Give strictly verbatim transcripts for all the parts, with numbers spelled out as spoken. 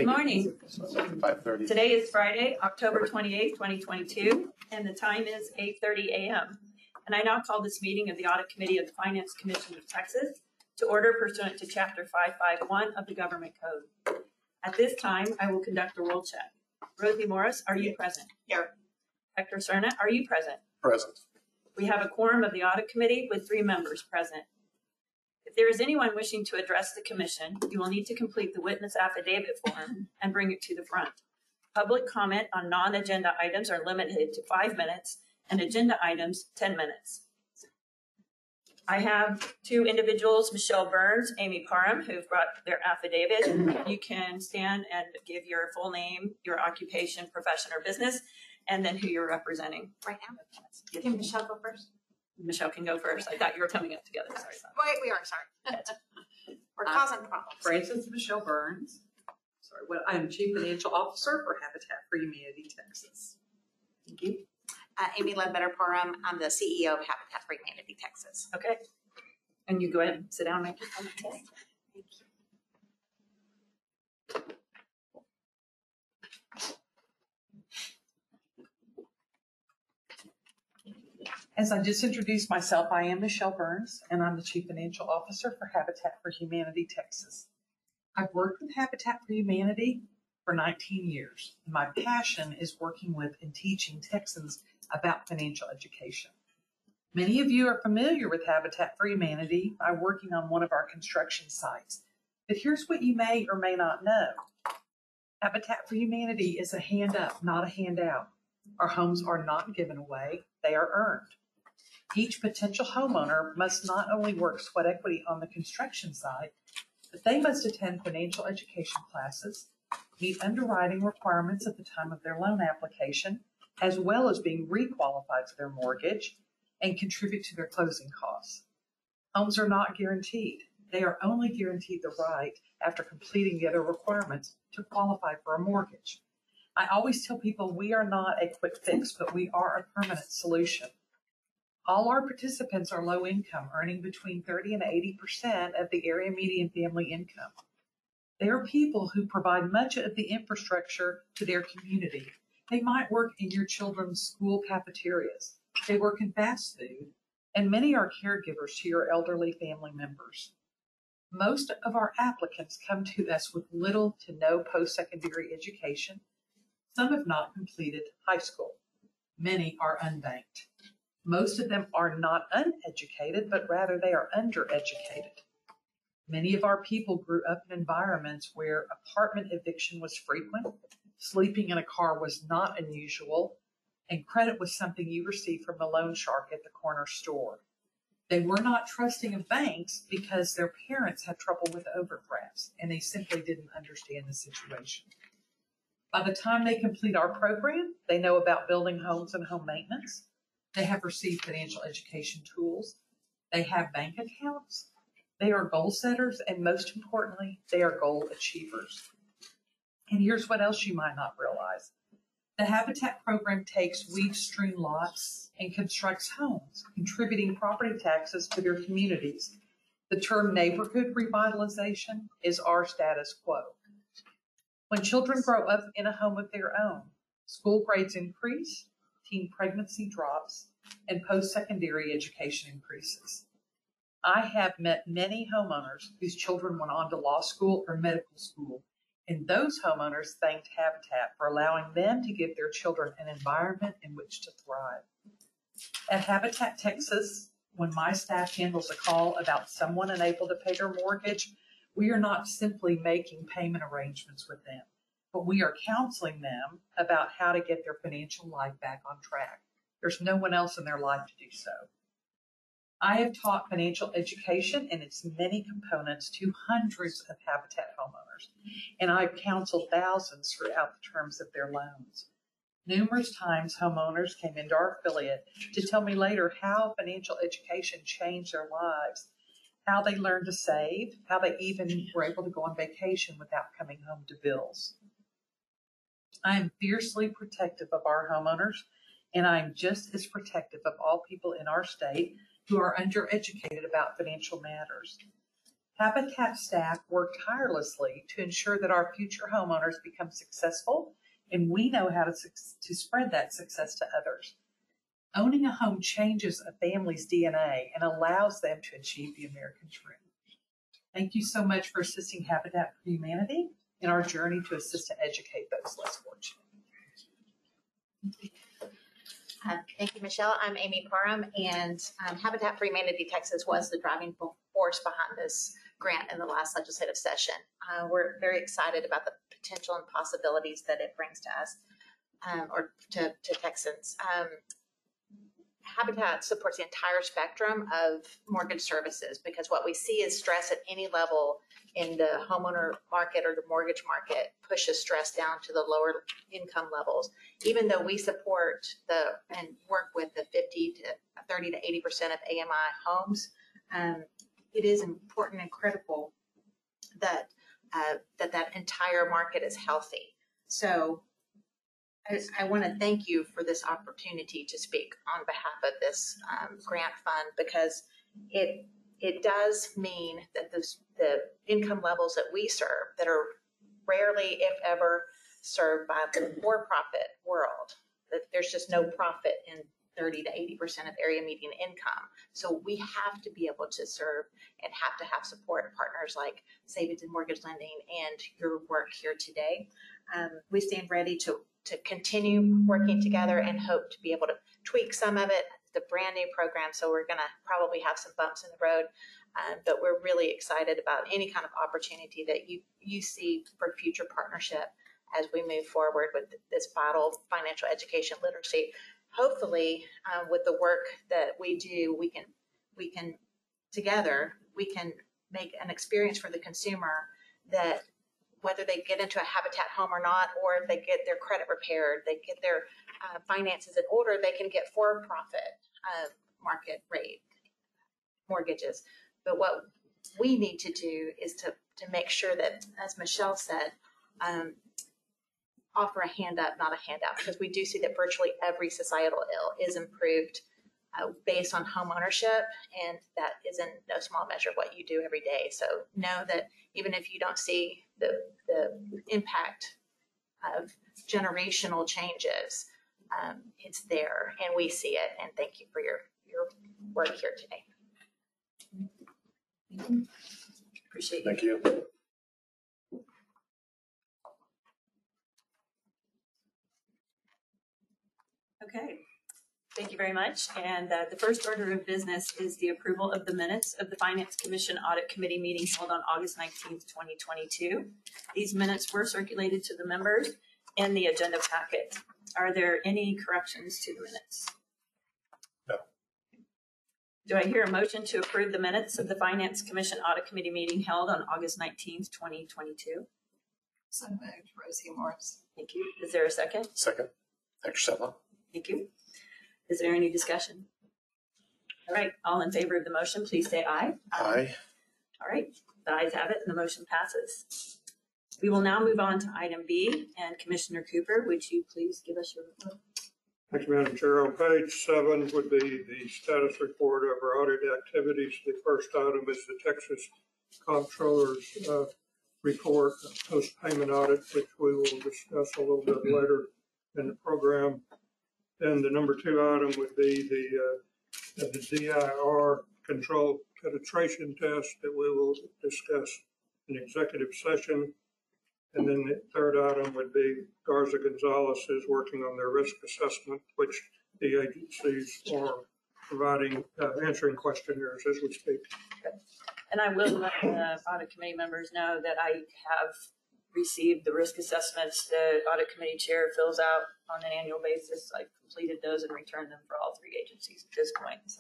Good morning. five thirty. Today is Friday, October twenty-eighth, twenty twenty-two, and the time is eight thirty a m And I now call this meeting of the Audit Committee of the Finance Commission of Texas to order pursuant to Chapter five fifty-one of the Government Code. At this time, I will conduct a roll check. Rosie Morris, are you present? Here. Hector Cerna, are you present? Present. We have a quorum of the Audit Committee with three members present. If there is anyone wishing to address the Commission, you will need to complete the witness affidavit form and bring it to the front. Public comment on non-agenda items are limited to five minutes and agenda items ten minutes. I have two individuals, Michelle Burns, Amy Parham, who've brought their affidavit. You can stand and give your full name, your occupation, profession, or business, and then who you're representing. Right now? Can Michelle go first? Michelle can go first. I thought you were coming up together. Sorry. Wait, we are, sorry. We're causing problems. Frances Michelle Burns. Sorry, well, I'm Chief Financial Officer for Habitat for Humanity Texas. Thank you. Uh, Amy Ledbetter Parham, I'm the C E O of Habitat for Humanity Texas. Okay. And you go ahead and sit down, make your comment. Thank you. As I just introduced myself, I am Michelle Burns, and I'm the Chief Financial Officer for Habitat for Humanity Texas. I've worked with Habitat for Humanity for nineteen years, and my passion is working with and teaching Texans about financial education. Many of you are familiar with Habitat for Humanity by working on one of our construction sites, but here's what you may or may not know. Habitat for Humanity is a hand up, not a handout. Our homes are not given away, they are earned. Each potential homeowner must not only work sweat equity on the construction side, but they must attend financial education classes, meet underwriting requirements at the time of their loan application, as well as being requalified for their mortgage and contribute to their closing costs. Homes are not guaranteed. They are only guaranteed the right, after completing the other requirements, to qualify for a mortgage. I always tell people we are not a quick fix, but we are a permanent solution. All our participants are low income, earning between thirty and eighty percent of the area median family income. They are people who provide much of the infrastructure to their community. They might work in your children's school cafeterias. They work in fast food, and many are caregivers to your elderly family members. Most of our applicants come to us with little to no post-secondary education. Some have not completed high school. Many are unbanked. Most of them are not uneducated, but rather they are undereducated. Many of our people grew up in environments where apartment eviction was frequent, sleeping in a car was not unusual, and credit was something you received from a loan shark at the corner store. They were not trusting of banks because their parents had trouble with overdrafts, and they simply didn't understand the situation. By the time they complete our program, they know about building homes and home maintenance. They have received financial education tools. They have bank accounts. They are goal setters, and most importantly, they are goal achievers. And here's what else you might not realize. The Habitat program takes weed-strewn lots and constructs homes, contributing property taxes to their communities. The term neighborhood revitalization is our status quo. When children grow up in a home of their own, school grades increase, teen pregnancy drops, and post-secondary education increases. I have met many homeowners whose children went on to law school or medical school, and those homeowners thanked Habitat for allowing them to give their children an environment in which to thrive. At Habitat Texas, when my staff handles a call about someone unable to pay their mortgage, we are not simply making payment arrangements with them, but we are counseling them about how to get their financial life back on track. There's no one else in their life to do so. I have taught financial education and its many components to hundreds of Habitat homeowners, and I've counseled thousands throughout the terms of their loans. Numerous times, homeowners came into our affiliate to tell me later how financial education changed their lives, how they learned to save, how they even were able to go on vacation without coming home to bills. I am fiercely protective of our homeowners, and I am just as protective of all people in our state who are undereducated about financial matters. Habitat staff work tirelessly to ensure that our future homeowners become successful, and we know how to, to spread that success to others. Owning a home changes a family's D N A and allows them to achieve the American dream. Thank you so much for assisting Habitat for Humanity in our journey to assist and educate those less fortunate. Uh, Thank you, Michelle. I'm Amy Parham, and um, Habitat for Humanity Texas was the driving force behind this grant in the last legislative session. Uh, we're very excited about the potential and possibilities that it brings to us, um, or to, to Texans. Um, Habitat supports the entire spectrum of mortgage services, because what we see is stress at any level in the homeowner market or the mortgage market pushes stress down to the lower income levels. Even though we support the and work with the fifty to thirty to eighty percent of A M I homes, um, it is important and critical that uh, that that entire market is healthy. So I, I want to thank you for this opportunity to speak on behalf of this um, grant fund, because it it does mean that this, the income levels that we serve, that are rarely, if ever, served by the for-profit world, that there's just no profit in thirty to eighty percent of area median income. So we have to be able to serve and have to have support partners like Savings and Mortgage Lending and your work here today. Um, we stand ready to to continue working together and hope to be able to tweak some of it. It's a brand new program, so we're going to probably have some bumps in the road, um, but we're really excited about any kind of opportunity that you, you see for future partnership as we move forward with this vital financial education literacy. Hopefully, um, with the work that we do, we can, we can together, we can make an experience for the consumer that, whether they get into a Habitat home or not, or if they get their credit repaired, they get their uh, finances in order, they can get for-profit uh, market rate mortgages. But what we need to do is to, to make sure that, as Michelle said, um, offer a hand up, not a handout, because we do see that virtually every societal ill is improved uh, based on home ownership, and that is in no small measure what you do every day. So know that even if you don't see the, the impact of generational changes, um, it's there, and we see it. And thank you for your, your work here today. Appreciate it. Thank you. Okay, thank you very much. And uh, the first order of business is the approval of the minutes of the Finance Commission Audit Committee meeting held on August nineteenth, twenty twenty-two. These minutes were circulated to the members in the agenda packet. Are there any corrections to the minutes? No. Do I hear a motion to approve the minutes of the Finance Commission Audit Committee meeting held on August nineteenth, twenty twenty-two? So moved, Rosie Morris. Thank you. Is there a second? Second, Hector Settle. Thank you. Is there any discussion? All right, all in favor of the motion, please say aye. Aye. All right, the ayes have it and the motion passes. We will now move on to item B, and Commissioner Cooper, would you please give us your report? Thank you, Madam Chair. On page seven would be the status report of our audit activities. The first item is the Texas Comptroller's uh, report, post-payment audit, which we will discuss a little bit later in the program. Then the number two item would be the, uh, the D I R control penetration test that we will discuss in executive session. And then the third item would be Garza Gonzalez is working on their risk assessment, which the agencies are providing, uh, answering questionnaires as we speak. And I will let the audit committee members know that I have received the risk assessments the audit committee chair fills out on an annual basis. I've completed those and returned them for all three agencies at this point. So,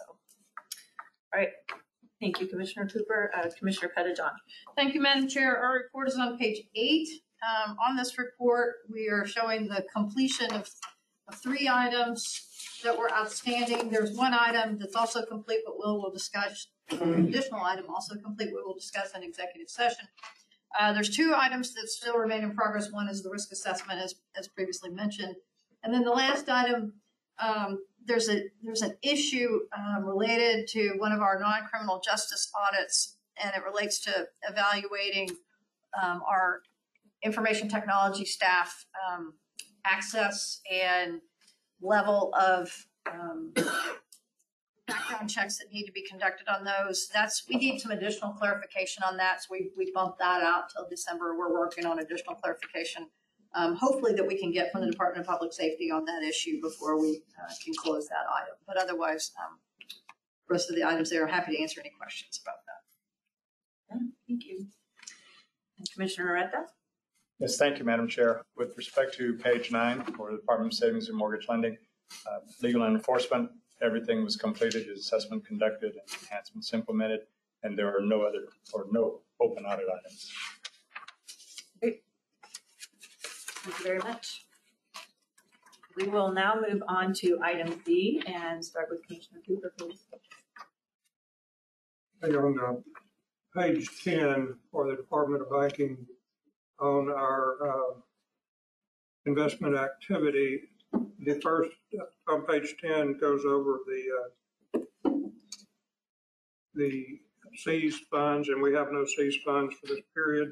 all right. Thank you, Commissioner Cooper. Uh, Commissioner Pettijohn. Thank you, Madam Chair. Our report is on page eight. Um, on this report, we are showing the completion of, of three items that were outstanding. There's one item that's also complete, but we'll, we'll discuss, an additional item also complete, we will discuss in executive session. Uh, there's two items that still remain in progress. One is the risk assessment, as, as previously mentioned. And then the last item, um, there's a there's an issue um, related to one of our non-criminal justice audits and it relates to evaluating um, our information technology staff um, access and level of um, background checks that need to be conducted on those. That's, we need some additional clarification on that. So we, we bumped that out till December. We're working on additional clarification, um, hopefully that we can get from the Department of Public Safety on that issue before we uh, can close that item. But otherwise, um, the rest of the items there, I'm happy to answer any questions about that. Thank you. And Commissioner Retta? Yes, thank you, Madam Chair. With respect to page nine for the Department of Savings and Mortgage Lending, uh, legal and enforcement, everything was completed, assessment conducted, and enhancements implemented, and there are no other or no open audit items. Great. Thank you very much. We will now move on to item B and start with Commissioner Cooper, please. Hey, on uh, page ten for the Department of Banking on our uh, investment activity, the first uh, on page ten goes over the uh, the seized funds, and we have no seized funds for this period.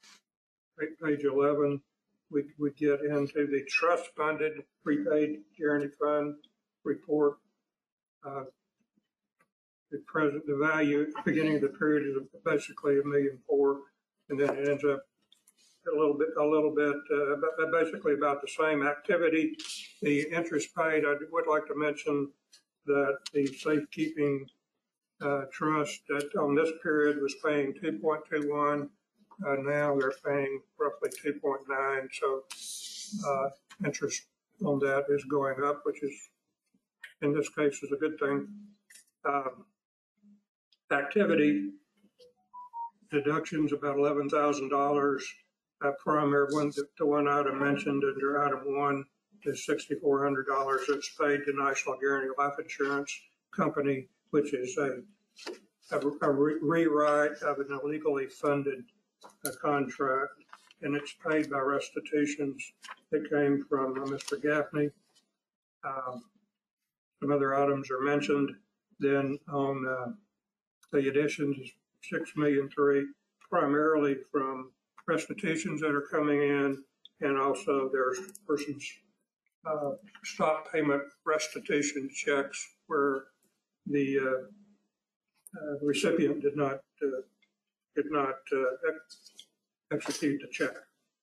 Page eleven, we we get into the trust funded prepaid guarantee fund report. Uh, the present the value at the beginning of the period is basically a million four, and then it ends up a little bit, a little bit, uh, basically about the same activity. The interest paid, I would like to mention that the safekeeping uh, trust that on this period was paying two point two one. Uh, now they're paying roughly two point nine. So uh, interest on that is going up, which is, in this case, is a good thing. Um, activity deductions about eleven thousand dollars. Uh, primary one, the, the one item mentioned under item one is six thousand four hundred dollars. It's paid to National Guarantee Life Insurance Company, which is a, a, a re- rewrite of an illegally funded uh, contract, and it's paid by restitutions that came from uh, Mister Gaffney. Um, some other items are mentioned. Then on uh, the additions is six million three, primarily from restitutions that are coming in, and also there's persons uh, stop payment restitution checks where the uh, uh, recipient did not uh, did not uh, ex- execute the check.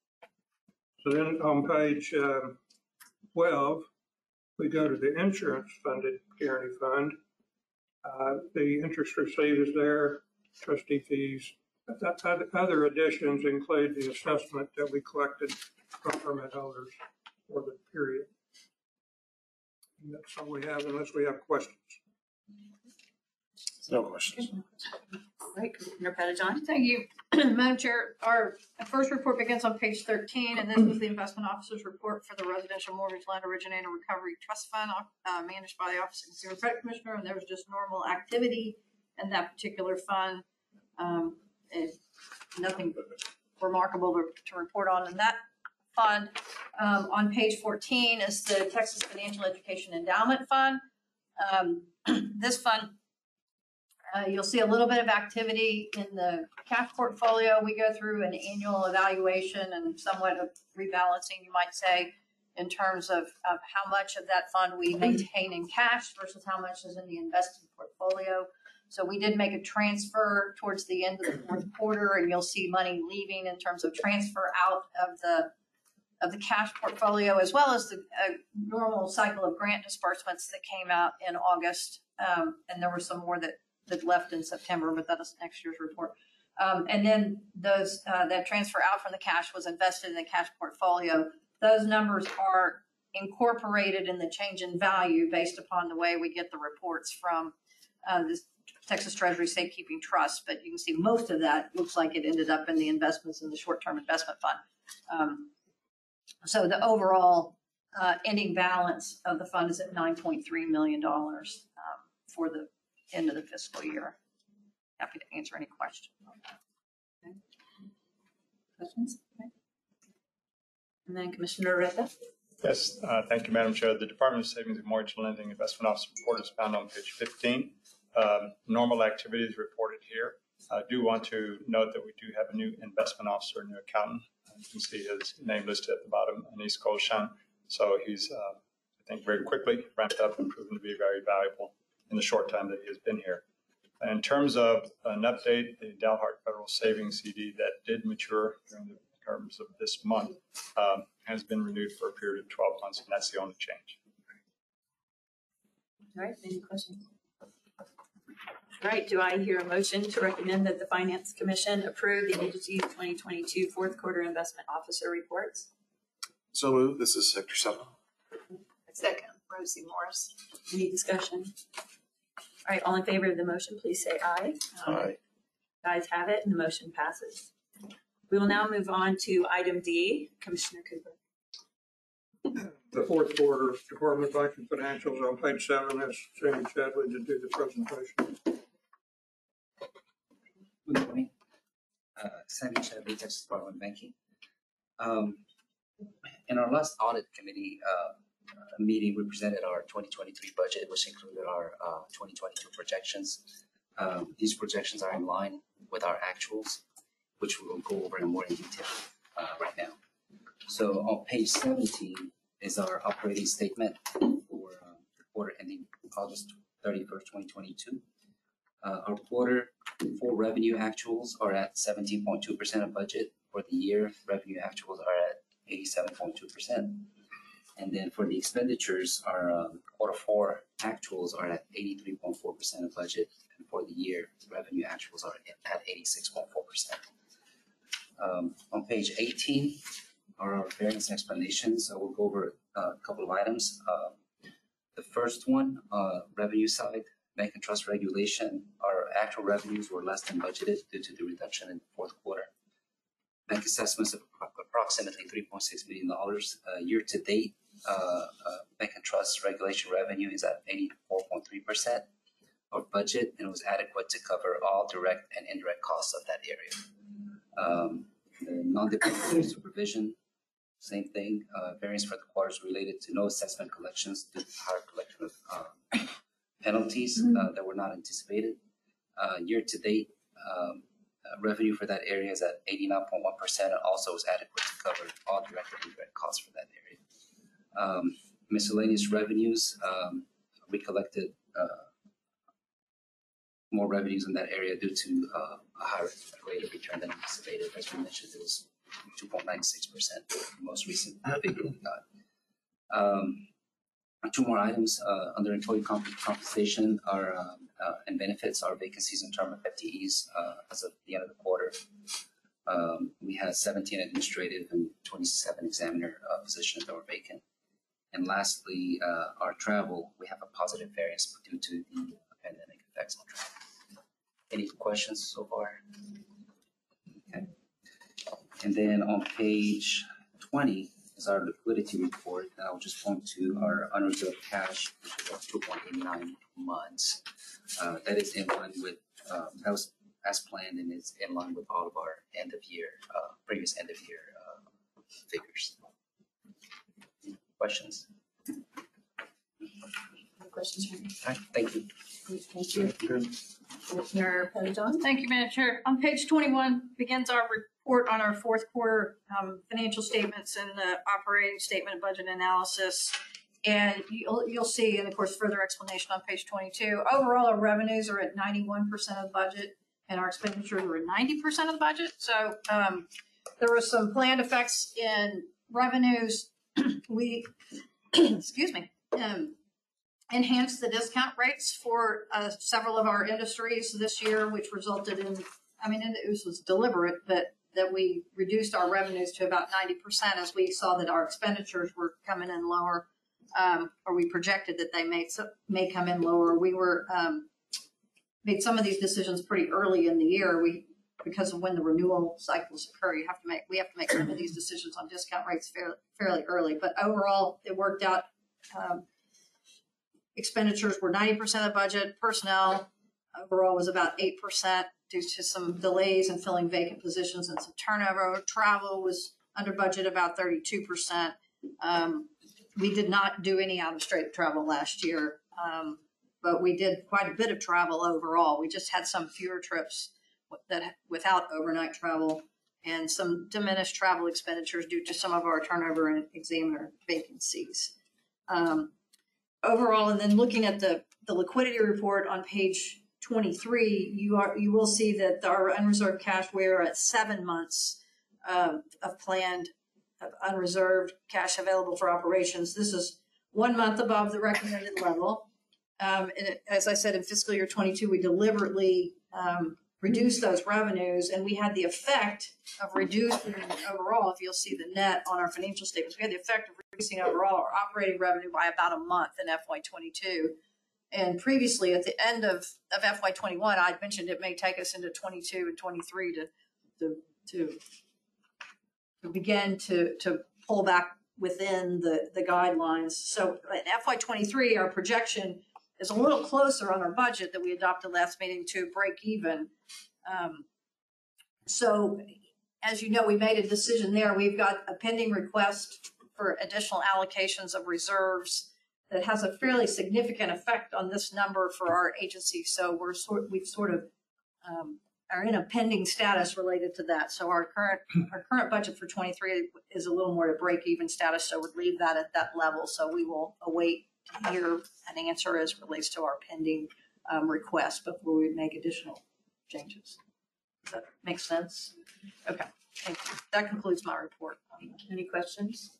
So then on page um, twelve, we go to the insurance funded guarantee fund. Uh, the interest received is there, trustee fees. Other additions include the assessment that we collected from permit holders for the period. And that's all we have, unless we have questions. No questions. Great, Commissioner Pettijohn. Thank you, Madam Chair. Our first report begins on page thirteen, and this was the investment officer's report for the Residential Mortgage Loan Originator Recovery Trust Fund uh, managed by the Office of Consumer Credit Commissioner, and there was just normal activity in that particular fund. Um, and nothing remarkable to, to report on in that fund. Um, on page fourteen is the Texas Financial Education Endowment Fund. Um, this fund, uh, you'll see a little bit of activity in the cash portfolio. We go through an annual evaluation and somewhat of rebalancing, you might say, in terms of, of how much of that fund we maintain in cash versus how much is in the invested portfolio. So we did make a transfer towards the end of the fourth quarter, and you'll see money leaving in terms of transfer out of the of the cash portfolio, as well as the uh, normal cycle of grant disbursements that came out in August. Um, and there were some more that, that left in September, but that is next year's report. Um, and then those uh, that transfer out from the cash was invested in the cash portfolio. Those numbers are incorporated in the change in value based upon the way we get the reports from uh, this Texas Treasury Safekeeping Trust, but you can see most of that looks like it ended up in the investments in the short-term investment fund. Um, so the overall uh, ending balance of the fund is at nine point three million dollars um, for the end of the fiscal year. Happy to answer any questions on that. Okay. Questions? Okay. And then Commissioner Retta. Yes, uh, thank you, Madam Chair. The Department of Savings and Mortgage Lending Investment Office report is found on page fifteen. Um, normal activities reported here. I do want to note that we do have a new investment officer, a new accountant. You can see his name listed at the bottom, Anis Kolshan. So he's, uh, I think, very quickly ramped up and proven to be very valuable in the short time that he has been here. In terms of an update, the Dalhart Federal Savings C D that did mature during the terms of this month um, has been renewed for a period of twelve months, and that's the only change. All right, any questions? All right, do I hear a motion to recommend that the Finance Commission approve the agency's twenty twenty-two fourth quarter investment officer reports? So moved. This is Sector seven. Second, Rosie Morris. Any discussion? All right, all in favor of the motion, please say aye. Aye. Ayes have it, and the motion passes. We will now move on to item D. Commissioner Cooper. The fourth quarter Department of Banking Financials on page seven has Jamie Chadley to do the presentation. Good morning. Uh, Sammy Chadley, Texas Department of Banking. Um, in our last audit committee uh, uh, meeting, we presented our twenty twenty-three budget, which included our uh, twenty twenty-two projections. Um, these projections are in line with our actuals, which we will go over in more in detail uh, right now. So on page seventeen is our operating statement for uh, the quarter ending August thirty-first, twenty twenty-two. Uh, our quarter four revenue actuals are at seventeen point two percent of budget. For the year, revenue actuals are at eighty-seven point two percent. And then for the expenditures, our um, quarter four actuals are at eighty-three point four percent of budget. And for the year, revenue actuals are at eighty-six point four percent. Um, on page eighteen are our variance explanations. I will go over a couple of items. Uh, the first one, uh, revenue side, bank and trust regulation. Our actual revenues were less than budgeted due to the reduction in the fourth quarter. Bank assessments of approximately three point six million dollars. Uh, year to date, uh, uh, bank and trust regulation revenue is at eighty-four point three percent of budget, and it was adequate to cover all direct and indirect costs of that area. Um, the non-dependency supervision, same thing. Uh, variance for the quarters related to no assessment collections due to higher collection of uh, penalties uh, that were not anticipated. Uh, year to date, um, uh, revenue for that area is at eighty-nine point one percent and also is adequate to cover all direct and indirect costs for that area. Um, miscellaneous revenues, um, we collected uh, more revenues in that area due to uh, a higher rate of return than anticipated. As we mentioned, it was two point nine six percent, the most recent figure we got. Um, two more items uh, under employee comp compensation are um, uh, and benefits are vacancies in term of F T Es uh, as of the end of the quarter. Um, we had seventeen administrative and twenty-seven examiner uh, positions that were vacant. And lastly, uh, our travel, we have a positive variance due to the pandemic effects on travel. Any questions so far? Okay. And then on page twenty is our liquidity report. And I'll just point to our unreserved cash, which is at two point eight nine months. Uh, that is in line with, um, that was as planned and is in line with all of our end of year, uh, previous end of year uh, figures. Questions? Any questions? Mary? All right, thank you. Thank you. Commissioner Pettijohn? Thank you, Madam Chair. On page twenty-one begins our report on our fourth quarter um, financial statements and the operating statement and budget analysis. And you'll, you'll see, and of course, further explanation on page twenty-two. Overall, our revenues are at ninety-one percent of budget and our expenditures are at ninety percent of the budget. So um, there were some planned effects in revenues. We, excuse me, um, enhanced the discount rates for uh, several of our industries this year, which resulted in, I mean, it was, was deliberate, but that we reduced our revenues to about ninety percent as we saw that our expenditures were coming in lower, um, or we projected that they may, may come in lower. We were, um, made some of these decisions pretty early in the year. We, because of when the renewal cycles occur, you have to make, we have to make some of these decisions on discount rates fairly, fairly early. But overall, it worked out. Um, expenditures were ninety percent of the budget. Personnel overall was about eight percent due to some delays in filling vacant positions and some turnover. Travel was under budget about thirty-two percent. Um, we did not do any out-of-state travel last year, um, but we did quite a bit of travel overall. We just had some fewer trips that without overnight travel, and some diminished travel expenditures due to some of our turnover and examiner vacancies. Um, overall, and then looking at the, the liquidity report on page twenty-three, you are you will see that our unreserved cash, we're at seven months um, of planned of unreserved cash available for operations. This is one month above the recommended level. Um, and it, as I said, in fiscal year twenty-two, we deliberately um, reduced those revenues, and we had the effect of reducing overall, if you'll see the net on our financial statements, we had the effect of reducing overall our operating revenue by about a month in F Y twenty-two. And previously, at the end of, of F Y twenty-one, I'd mentioned it may take us into twenty-two and twenty-three to, to, to, to begin to, to pull back within the, the guidelines. So in F Y twenty-three, our projection is a little closer on our budget that we adopted last meeting to break even. Um, so as you know, we made a decision there. We've got a pending request for additional allocations of reserves that has a fairly significant effect on this number for our agency. So we're sort, we've sort of um, are in a pending status related to that. So our current our current budget for twenty-three is a little more to break even status. So we'd leave that at that level. So we will await to hear an answer as it relates to our pending um, request before we make additional changes. Does that make sense? Okay, thank you. That concludes my report. Any questions?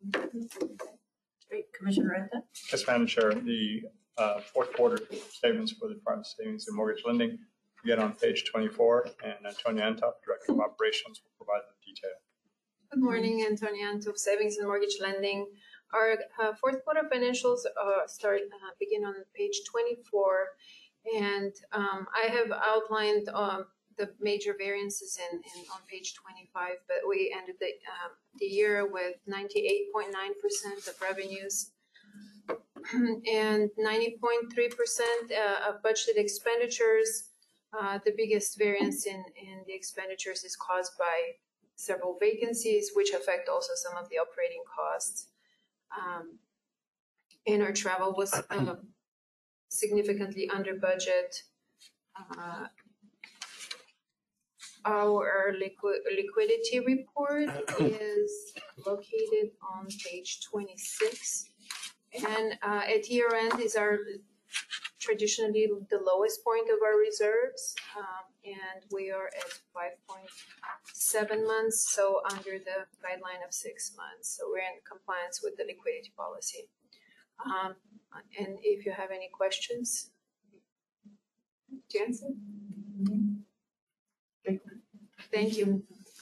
Great, Commissioner Renta? Yes, Madam Chair, the uh, fourth quarter statements for the Department of Savings and Mortgage Lending, again on page twenty-four, and Antonia Antop, Director of Operations, will provide the detail. Good morning, Antonia Antop, Savings and Mortgage Lending. Our uh, fourth quarter financials uh, start uh, begin on page twenty-four, and um, I have outlined um, the major variances in, in on page twenty-five. But we ended the um, the year with ninety-eight point nine percent of revenues and ninety point three percent of budgeted expenditures. Uh, the biggest variance in in the expenditures is caused by several vacancies, which affect also some of the operating costs. Um, and our travel was uh, significantly under budget. Uh, our liqui- liquidity report is located on page twenty-six. And uh, at year end is our traditionally the lowest point of our reserves. Um, and we are at five point seven months, so under the guideline of six months. So we're in compliance with the liquidity policy. Um, and if you have any questions, Jansen? Thank you.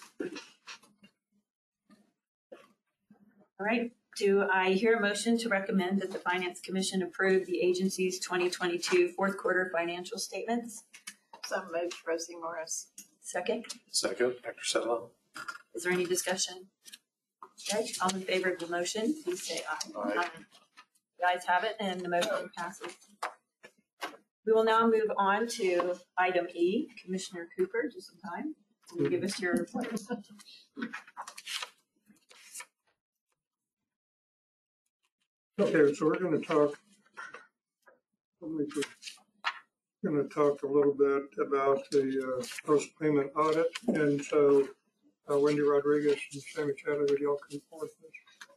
All right, do I hear a motion to recommend that the Finance Commission approve the agency's twenty twenty-two fourth quarter financial statements? So moved, Rosie Morris. Second, Second, Hector Sedlow. is there any discussion? Okay, all in favor of the motion, please say aye. Aye. The ayes have it, and the motion passes. We will now move on to item E. Commissioner Cooper, just some time. Will you give us your report? Okay, so we're going to talk, let me put- going to talk a little bit about the uh, post-payment audit. And so uh, Wendy Rodriguez and Sammy Chadley, would y'all come forward, please?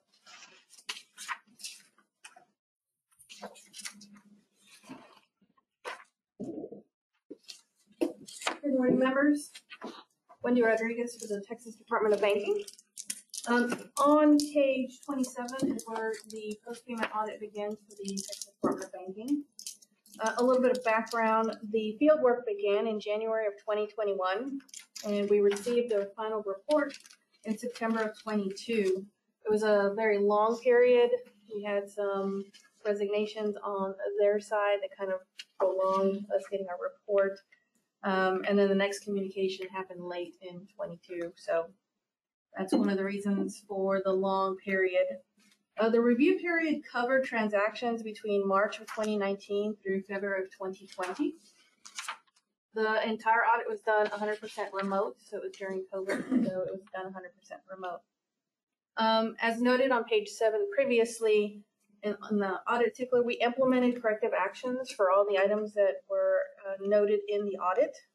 Good morning, members. Wendy Rodriguez for the Texas Department of Banking. Um, on page twenty-seven is where the post-payment audit begins for the Texas Department of Banking. Uh, a little bit of background, the field work began in January of twenty twenty-one, and we received a final report in September of twenty-two. It was a very long period. We had some resignations on their side that kind of prolonged us getting our report. Um, and then the next communication happened late in twenty-two. So that's one of the reasons for the long period. Uh, the review period covered transactions between March of twenty nineteen through February of twenty twenty. The entire audit was done one hundred percent remote. So it was during COVID, so it was done one hundred percent remote. Um, as noted on page seven previously, in, in the audit tickler, we implemented corrective actions for all the items that were uh, noted in the audit.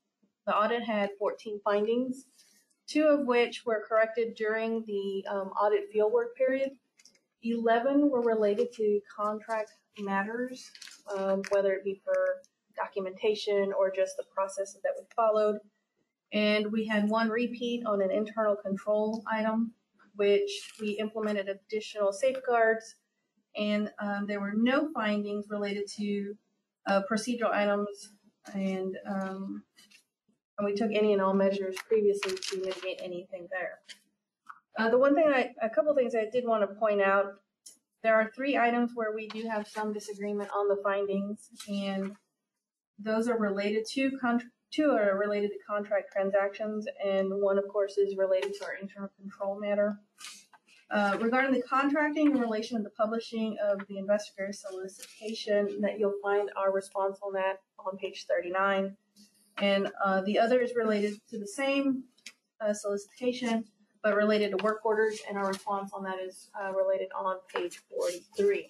the audit had fourteen findings, two of which were corrected during the um, audit fieldwork period. eleven were related to contract matters, um, whether it be for documentation or just the processes that we followed. And we had one repeat on an internal control item, which we implemented additional safeguards. And um, there were no findings related to uh, procedural items, and, um, and we took any and all measures previously to mitigate anything there. Uh, the one thing I, a couple things I did want to point out, there are three items where we do have some disagreement on the findings, and those are related to contract. Two are related to contract transactions, and one, of course, is related to our internal control matter. Uh, regarding the contracting in relation to the publishing of the investigator solicitation, that you'll find our response on that on page thirty-nine. And uh, the other is related to the same uh, solicitation, but related to work orders, and our response on that is uh, related on page forty-three.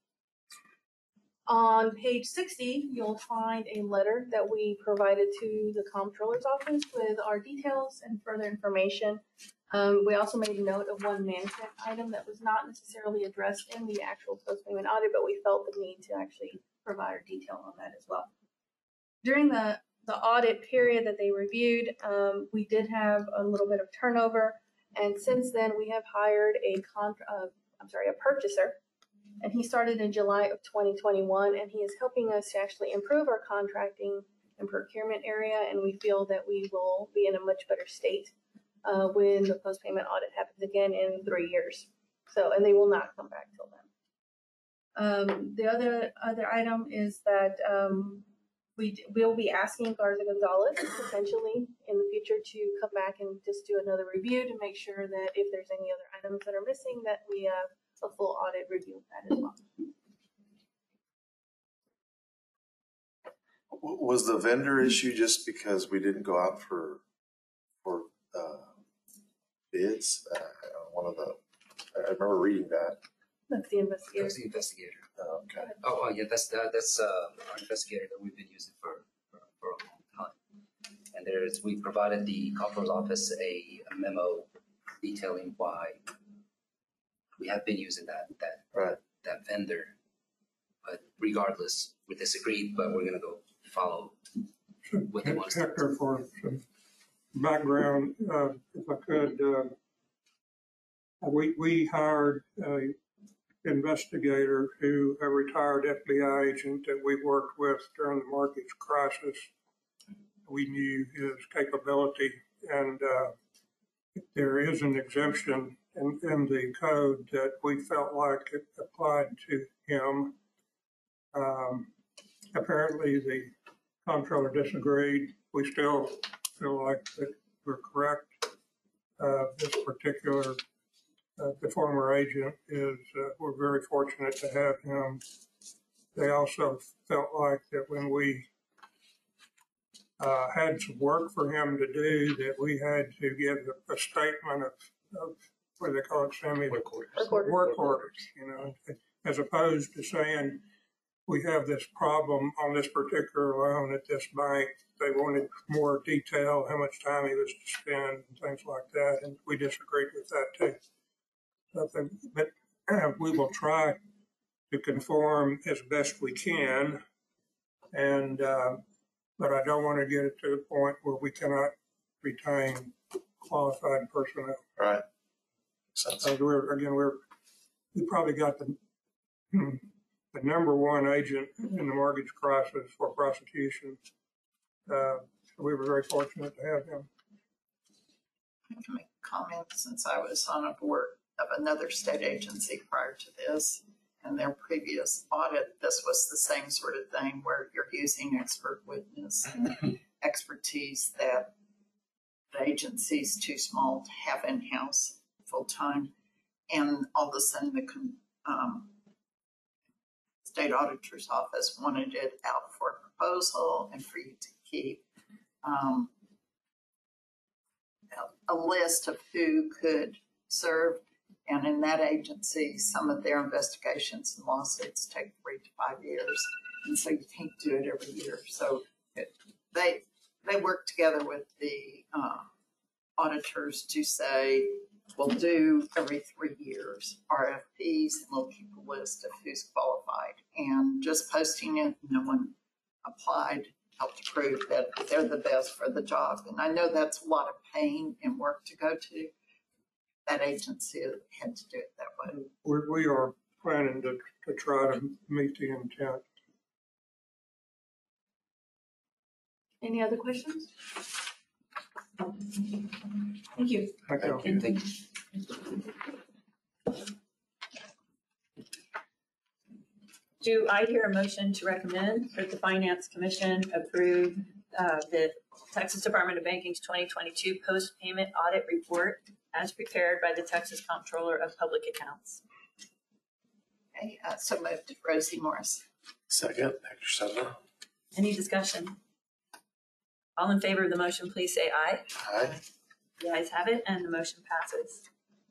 On page sixty, you'll find a letter that we provided to the comptroller's office with our details and further information. Um, we also made note of one management item that was not necessarily addressed in the actual post-payment audit, but we felt the need to actually provide our detail on that as well. During the, the audit period that they reviewed, um, we did have a little bit of turnover, and since then we have hired a contra, uh, I'm sorry, a purchaser. And he started in July of twenty twenty-one, and he is helping us to actually improve our contracting and procurement area, and we feel that we will be in a much better state uh, when the post-payment audit happens again in three years. So, and they will not come back till then. Um, the other other item is that um, we will be asking Garza Gonzalez potentially in the future to come back and just do another review to make sure that if there's any other items that are missing, that we have a full audit review of that as well. W- Was the vendor issue just because we didn't go out for, for, uh, bids? Uh, one of the, I remember reading that. That's the investigator. That's the investigator. Oh, okay. Oh, oh, yeah, that's, uh, that's, uh, our investigator that we've been using for, for, for a long time. And there's, we provided the comptroller's office a a memo detailing why we have been using that, that, Right. that vendor. But regardless, we disagreed, but we're gonna go follow what they want us to do. Hector, for some background, uh, if I could, uh, we, we hired a investigator who, a retired F B I agent that we worked with during the mortgage crisis. We knew his capability, and uh, there is an exemption in, in the code that we felt like it applied to him. Um, apparently the comptroller disagreed. We still feel like that we're correct. Uh, this particular, uh, the former agent is, uh, we're very fortunate to have him. They also felt like that when we uh, had some work for him to do, that we had to give a statement of, of what do they call it, Sammy? Work orders. Work orders. Work orders, you know, as opposed to saying, we have this problem on this particular loan at this bank. They wanted more detail, how much time he was to spend and things like that, and we disagreed with that too. But, but uh, we will try to conform as best we can, and uh, but I don't want to get it to the point where we cannot retain qualified personnel. Right. Sense. Uh, we're, again, we're, we probably got the, the number one agent in the mortgage crisis for prosecution. Uh, so we were very fortunate to have him. I can make a comment since I was on a board of another state agency prior to this. And their previous audit, this was the same sort of thing where you're using expert witness and expertise that the agency's too small to have in-house full-time. And all of a sudden the um, state auditor's office wanted it out for a proposal and for you to keep um, a, a list of who could serve. And in that agency, some of their investigations and lawsuits take three to five years. And so you can't do it every year. So it, they, they work together with the uh, auditors to say, we'll do every three years R F Ps, and we'll keep a list of who's qualified. And just posting it, no one applied, helped to prove that they're the best for the job. And I know that's a lot of pain and work to go to. That agency had to do it that way. We, we are planning to, to try to meet the intent. Any other questions? Thank you. Thank you. Thank you. Thank you. Do I hear a motion to recommend that the Finance Commission approve uh, the Texas Department of Banking's twenty twenty-two post-payment audit report as prepared by the Texas Comptroller of Public Accounts? Okay, uh, so moved. Rosie Morris. Second, Hector Sedna. Any discussion? All in favor of the motion, please say aye. Aye. The ayes have it, and the motion passes.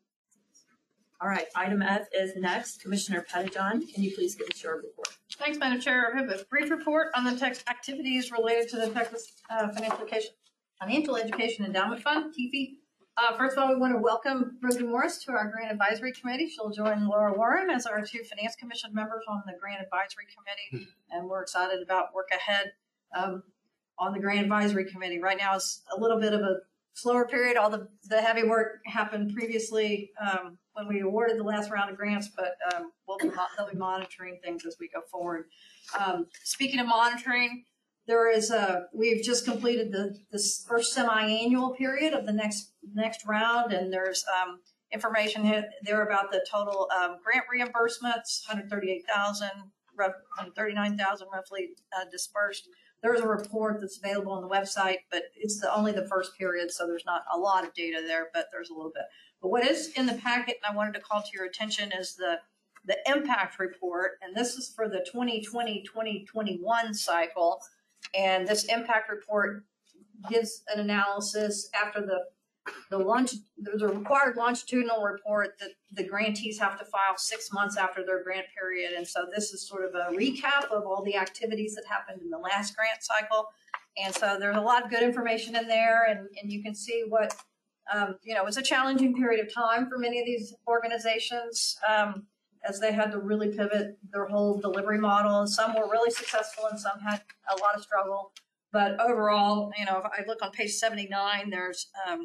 All right, item F is next. Commissioner Pettijohn, can you please give us your report? Thanks, Madam Chair. I have a brief report on the Texas activities related to the Texas uh, Financial Education, Financial Education Endowment Fund, T F E. Uh, first of all, we want to welcome Rosie Morris to our Grant Advisory Committee. She'll join Laura Warren as our two Finance Commission members on the Grant Advisory Committee, and we're excited about work ahead um, on the Grant Advisory Committee. Right now is a little bit of a slower period. All the, the heavy work happened previously um, when we awarded the last round of grants, but um, we'll be, they'll be monitoring things as we go forward. Um, speaking of monitoring, there is a, we've just completed the this first semi-annual period of the next next round, and there's um, information there about the total um, grant reimbursements, one hundred thirty-eight thousand, one hundred thirty-nine thousand roughly uh, dispersed. There's a report that's available on the website, but it's the, only the first period, so there's not a lot of data there, but there's a little bit. But what is in the packet, and I wanted to call to your attention, is the the impact report, and this is for the twenty twenty, twenty twenty-one cycle. And this impact report gives an analysis after the the lunch. There's a required longitudinal report that the grantees have to file six months after their grant period. And so this is sort of a recap of all the activities that happened in the last grant cycle. And so there's a lot of good information in there, and, and you can see what, um, you know, it was a challenging period of time for many of these organizations. Um, as they had to really pivot their whole delivery model. And some were really successful and some had a lot of struggle. But overall, you know, if I look on page seventy-nine, there's, um,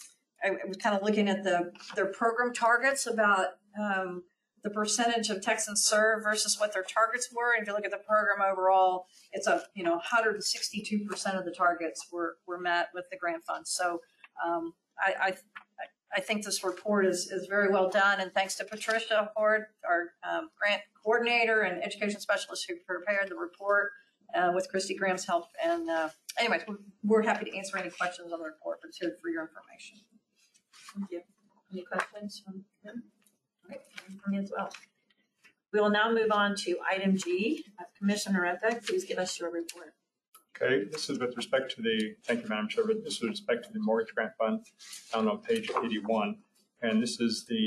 I was kind of looking at the their program targets about um, the percentage of Texans served versus what their targets were. And if you look at the program overall, it's a, you know, one hundred sixty-two percent of the targets were, were met with the grant funds. So um, I, I I think this report is, is very well done, and thanks to Patricia Hord, our um, grant coordinator and education specialist who prepared the report uh, with Christy Graham's help. And uh, anyways, we're, we're happy to answer any questions on the report, but it's here for your information. Thank you. Any questions from him? Okay, from me as well. We will now move on to item G. Uh, Commissioner Redbeck, please give us your report. Okay, this is with respect to the, thank you, Madam Chair, but this is with respect to the mortgage grant fund down on page eighty-one. And this is the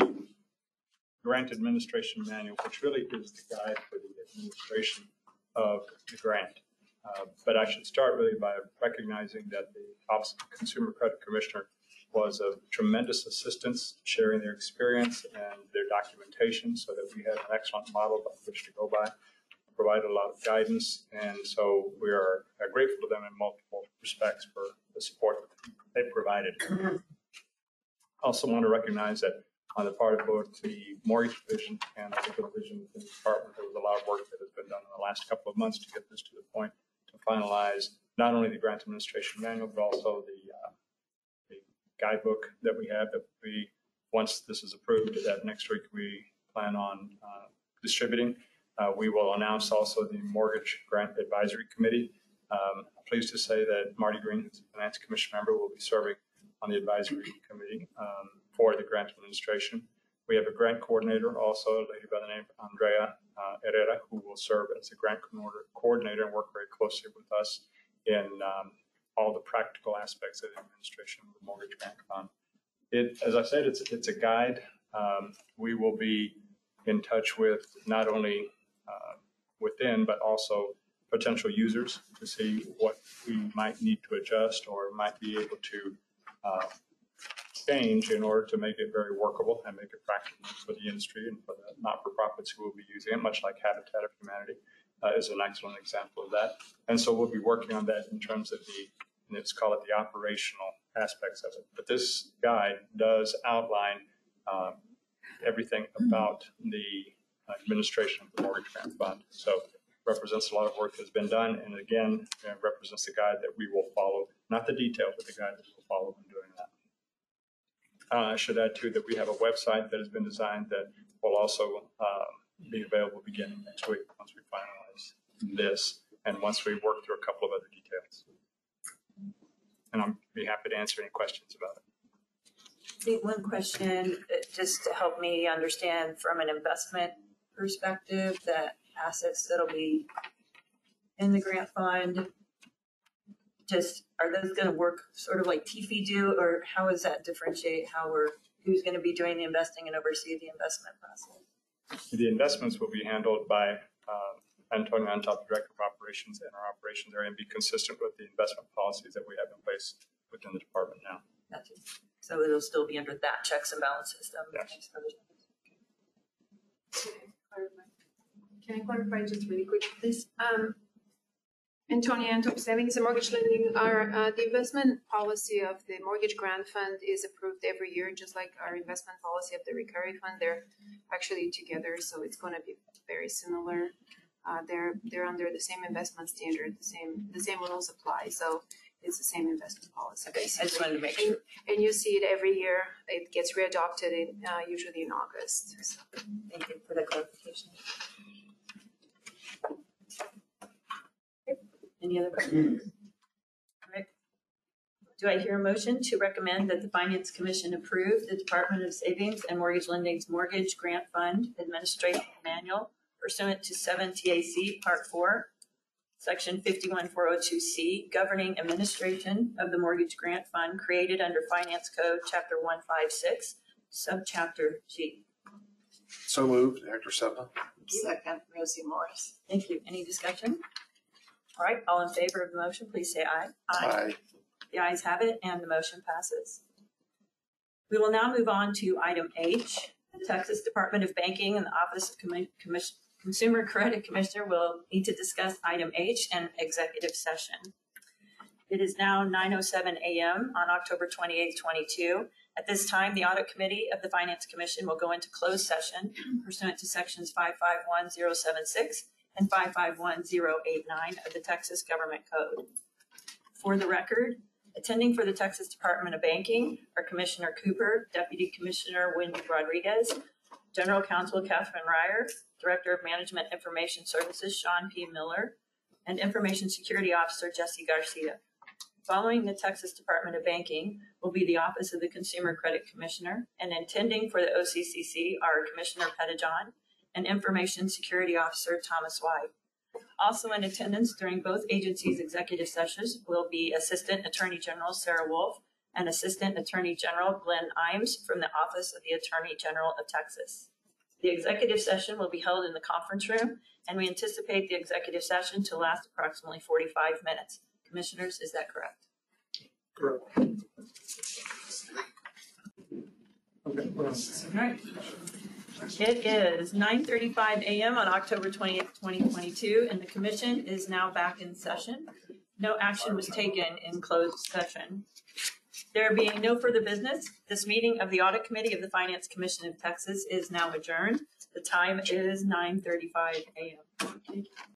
grant administration manual, which really is the guide for the administration of the grant. Uh, but I should start really by recognizing that the Office of Consumer Credit Commissioner was of tremendous assistance, sharing their experience and their documentation so that we had an excellent model by which to go by. Provided a lot of guidance, and so we are grateful to them in multiple respects for the support that they provided. Also want to recognize that on the part of both the mortgage division and the legal division within the department, there was a lot of work that has been done in the last couple of months to get this to the point to finalize not only the grant administration manual, but also the, uh, the guidebook that we have that we, once this is approved, that next week we plan on uh, distributing. Uh, we will announce also the Mortgage Grant Advisory Committee. Um, I'm pleased to say that Marty Green, who's a Finance Commission member, will be serving on the Advisory Committee um, for the grant administration. We have a grant coordinator, also a lady by the name of Andrea uh, Herrera, who will serve as the grant coordinator and work very closely with us in um, all the practical aspects of the administration of the mortgage grant fund. It, as I said, it's, it's a guide. Um, we will be in touch with not only Uh, within, but also potential users to see what we might need to adjust or might be able to uh, change in order to make it very workable and make it practical for the industry and for the not-for-profits who will be using it, much like Habitat of Humanity uh, is an excellent example of that. And so we'll be working on that in terms of the, let's call it the operational aspects of it. But this guide does outline um, everything about the administration of the mortgage grant fund. So represents a lot of work that's been done, and again, uh, represents the guide that we will follow, not the detail, but the guide that we'll follow in doing that. Uh, I should add too that we have a website that has been designed that will also uh, be available beginning next week once we finalize this and once we work through a couple of other details. And I'm be happy to answer any questions about it. I think one question, uh, just to help me understand from an investment perspective, that assets that'll be in the grant fund, just, are those going to work sort of like T F I do, or how does that differentiate how we're, who's going to be doing the investing and oversee the investment process? The investments will be handled by um, Antonio Antop, Director of Operations, in our operations area, and be consistent with the investment policies that we have in place within the department now. Gotcha. So it'll still be under that checks and balance system? Yes. Can I clarify just really quick, please? Um, Antonia Antop Savings and Mortgage Lending, our, uh, the investment policy of the mortgage grant fund is approved every year, just like our investment policy of the recovery fund. They're actually together, so it's going to be very similar. Uh, they're they're under the same investment standard, the same the same rules apply. So it's the same investment policy. Okay, I just wanted to make and, sure. and you see it every year. It gets readopted in uh, usually in August. So. Thank you for the clarification. Any other questions? All right. Do I hear a motion to recommend that the Finance Commission approve the Department of Savings and Mortgage Lending's Mortgage Grant Fund Administration Manual pursuant to seven T A C Part four, Section fifty-one four oh two C, governing administration of the Mortgage Grant Fund created under Finance Code Chapter one fifty-six, Subchapter G? So moved, Hector Sepna. Second, Rosie Morris. Thank you. Any discussion? All right, all in favor of the motion, please say aye. Aye. The ayes have it, and the motion passes. We will now move on to item H. The Texas Department of Banking and the Office of Commi- Commis- Consumer Credit Commissioner will need to discuss item H and executive session. It is now nine oh seven a.m. on October twenty-eighth, twenty-two. At this time, the Audit Committee of the Finance Commission will go into closed session pursuant to sections five five one oh seven six and five five one oh eight nine of the Texas Government Code. For the record, attending for the Texas Department of Banking are Commissioner Cooper, Deputy Commissioner Wendy Rodriguez, General Counsel Catherine Ryer, Director of Management Information Services Sean P. Miller, and Information Security Officer Jesse Garcia. Following the Texas Department of Banking will be the Office of the Consumer Credit Commissioner, and attending for the O C C C are Commissioner Pettijohn and Information Security Officer Thomas White. Also in attendance during both agencies' executive sessions will be Assistant Attorney General Sarah Wolf and Assistant Attorney General Glenn Imes from the Office of the Attorney General of Texas. The executive session will be held in the conference room, and we anticipate the executive session to last approximately forty-five minutes. Commissioners, is that correct? Correct. Okay, well, All right. It is nine thirty-five a.m. on October twenty-eighth, twenty twenty-two, and the commission is now back in session. No action was taken in closed session. There being no further business, this meeting of the Audit Committee of the Finance Commission of Texas is now adjourned. The time is nine thirty-five a.m.